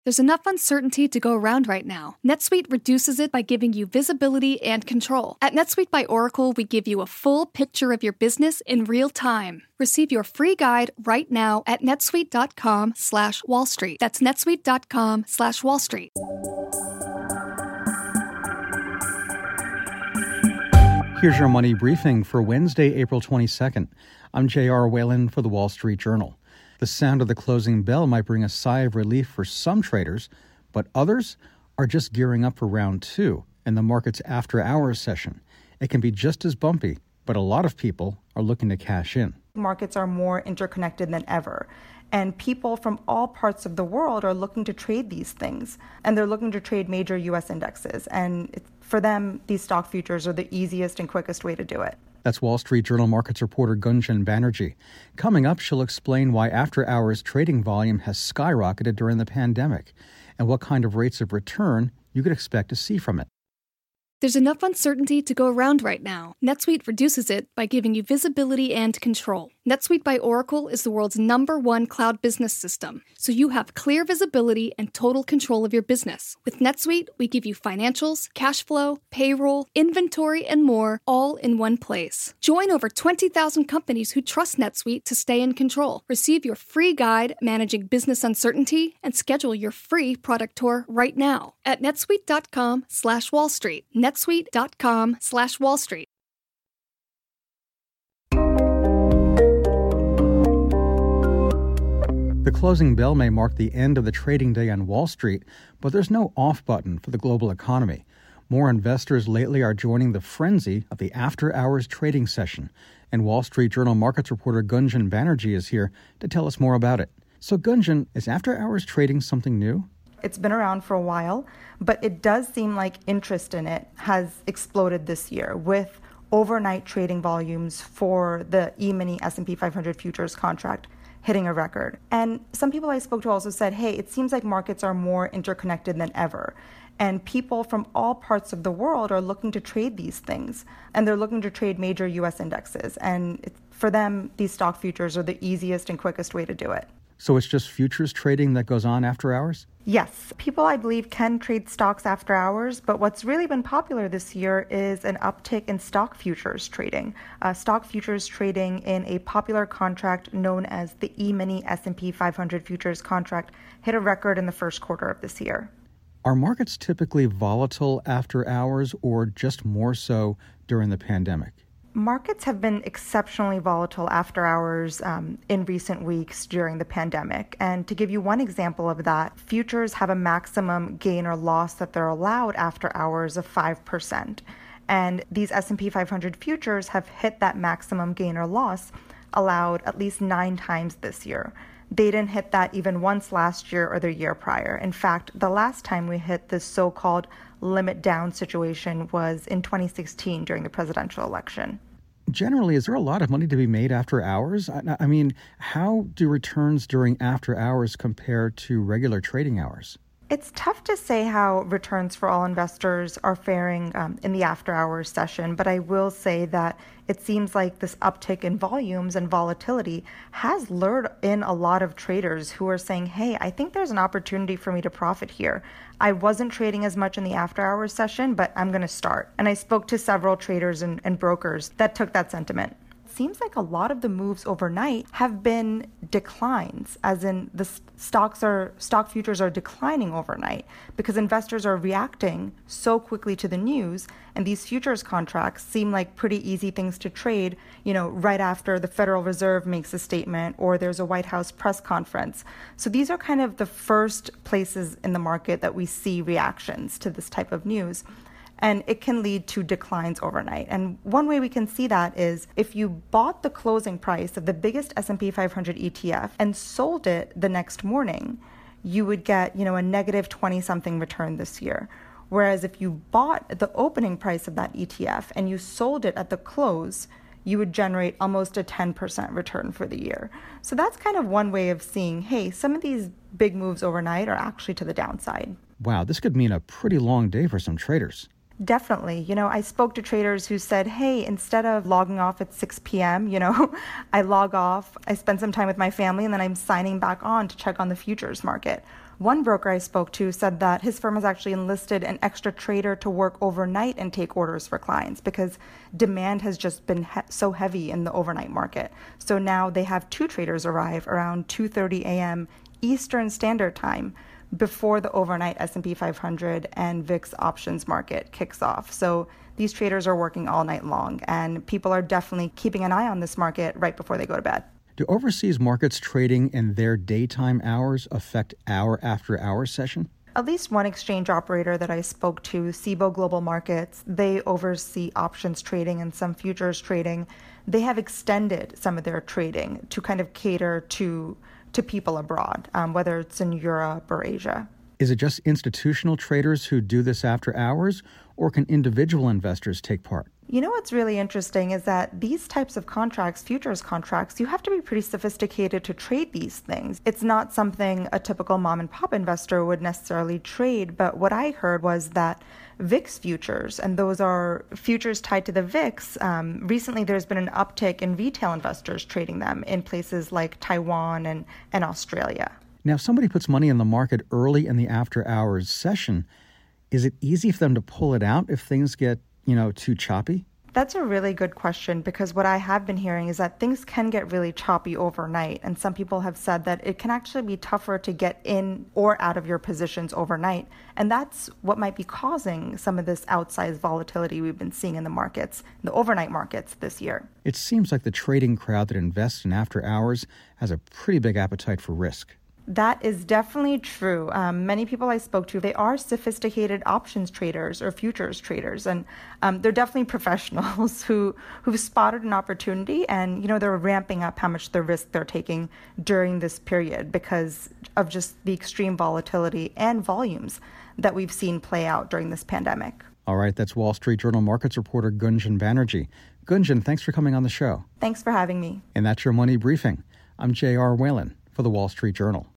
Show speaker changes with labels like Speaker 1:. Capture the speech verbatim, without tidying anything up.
Speaker 1: There's enough uncertainty to go around right now. NetSuite reduces it by giving you visibility and control. At NetSuite by Oracle, we give you a full picture of your business in real time. Receive your free guide right now at netsuite.com slash Wall Street. That's netsuite.com slash Wall Street.
Speaker 2: Here's your money briefing for Wednesday, April twenty-second. I'm J R. Whalen for the Wall Street Journal. The sound of the closing bell might bring a sigh of relief for some traders, but others are just gearing up for round two in the market's after-hours session. It can be just as bumpy, but a lot of people are looking to cash in.
Speaker 3: Markets are more interconnected than ever, and people from all parts of the world are looking to trade these things, and they're looking to trade major U S indexes, and for them, these stock futures are the easiest and quickest way to do it.
Speaker 2: That's Wall Street Journal markets reporter Gunjan Banerjee. Coming up, she'll explain why after-hours trading volume has skyrocketed during the pandemic and what kind of rates of return you could expect to see from it.
Speaker 1: There's enough uncertainty to go around right now. NetSuite reduces it by giving you visibility and control. NetSuite by Oracle is the world's number one cloud business system, so you have clear visibility and total control of your business. With NetSuite, we give you financials, cash flow, payroll, inventory, and more, all in one place. Join over twenty thousand companies who trust NetSuite to stay in control. Receive your free guide, Managing Business Uncertainty, and schedule your free product tour right now at netsuite.com slash Wall Street. netsuite.com slash Wall Street.
Speaker 2: The closing bell may mark the end of the trading day on Wall Street, but there's no off button for the global economy. More investors lately are joining the frenzy of the after-hours trading session, and Wall Street Journal markets reporter Gunjan Banerjee is here to tell us more about it. So Gunjan, is after-hours trading something new?
Speaker 3: It's been around for a while, but it does seem like interest in it has exploded this year with overnight trading volumes for the E-mini S and P five hundred futures contract hitting a record. And some people I spoke to also said, hey, it seems like markets are more interconnected than ever. And people from all parts of the world are looking to trade these things. And they're looking to trade major U S indexes. And for them, these stock futures are the easiest and quickest way to do it.
Speaker 2: So it's just futures trading that goes on after hours?
Speaker 3: Yes. People, I believe, can trade stocks after hours, but what's really been popular this year is an uptick in stock futures trading. Uh, stock futures trading in a popular contract known as the E-mini S and P five hundred futures contract hit a record in the first quarter of this year.
Speaker 2: Are markets typically volatile after hours or just more so during the pandemic?
Speaker 3: Markets have been exceptionally volatile after hours um, in recent weeks during the pandemic. And to give you one example of that, futures have a maximum gain or loss that they're allowed after hours of five percent. And these S and P five hundred futures have hit that maximum gain or loss allowed at least nine times this year. They didn't hit that even once last year or the year prior. In fact, the last time we hit this so-called limit down situation was in twenty sixteen during the presidential election.
Speaker 2: Generally, is there a lot of money to be made after hours? I, I mean, how do returns during after hours compare to regular trading hours?
Speaker 3: It's tough to say how returns for all investors are faring um, in the after-hours session, but I will say that it seems like this uptick in volumes and volatility has lured in a lot of traders who are saying, hey, I think there's an opportunity for me to profit here. I wasn't trading as much in the after-hours session, but I'm going to start. And I spoke to several traders and, and brokers that took that sentiment. Seems like a lot of the moves overnight have been declines, as in the stocks are stock futures are declining overnight because investors are reacting so quickly to the news, and these futures contracts seem like pretty easy things to trade, you know, right after the Federal Reserve makes a statement or there's a White House press conference. So these are kind of the first places in the market that we see reactions to this type of news. And it can lead to declines overnight. And one way we can see that is if you bought the closing price of the biggest S and P five hundred E T F and sold it the next morning, you would get, you know, a negative twenty-something return this year. Whereas if you bought the opening price of that E T F and you sold it at the close, you would generate almost a ten percent return for the year. So that's kind of one way of seeing, hey, some of these big moves overnight are actually to the downside.
Speaker 2: Wow, this could mean a pretty long day for some traders.
Speaker 3: Definitely. You know, I spoke to traders who said, hey, instead of logging off at six p.m., you know, I log off, I spend some time with my family, and then I'm signing back on to check on the futures market. One broker I spoke to said that his firm has actually enlisted an extra trader to work overnight and take orders for clients because demand has just been he- so heavy in the overnight market. So now they have two traders arrive around two thirty a.m. Eastern Standard Time before the overnight S and P five hundred and V I X options market kicks off. So these traders are working all night long, and people are definitely keeping an eye on this market right before they go to bed.
Speaker 2: Do overseas markets trading in their daytime hours affect our after-hours session?
Speaker 3: At least one exchange operator that I spoke to, Cboe Global Markets, they oversee options trading and some futures trading. They have extended some of their trading to kind of cater to to people abroad, um, whether it's in Europe or Asia.
Speaker 2: Is it just institutional traders who do this after hours, or can individual investors take part?
Speaker 3: You know what's really interesting is that these types of contracts, futures contracts, you have to be pretty sophisticated to trade these things. It's not something a typical mom and pop investor would necessarily trade, but what I heard was that V I X futures, and those are futures tied to the V I X, um, recently there's been an uptick in retail investors trading them in places like Taiwan and, and Australia.
Speaker 2: Now, if somebody puts money in the market early in the after-hours session, is it easy for them to pull it out if things get, you know, too choppy?
Speaker 3: That's a really good question, because what I have been hearing is that things can get really choppy overnight. And some people have said that it can actually be tougher to get in or out of your positions overnight. And that's what might be causing some of this outsized volatility we've been seeing in the markets, the overnight markets this year.
Speaker 2: It seems like the trading crowd that invests in after hours has a pretty big appetite for risk.
Speaker 3: That is definitely true. Um, many people I spoke to, they are sophisticated options traders or futures traders, and um, they're definitely professionals who who've spotted an opportunity, and you know they're ramping up how much the risk they're taking during this period because of just the extreme volatility and volumes that we've seen play out during this pandemic.
Speaker 2: All right, that's Wall Street Journal markets reporter Gunjan Banerjee. Gunjan, thanks for coming on the show.
Speaker 3: Thanks for having me.
Speaker 2: And that's your Money Briefing. I'm J R. Whalen for the Wall Street Journal.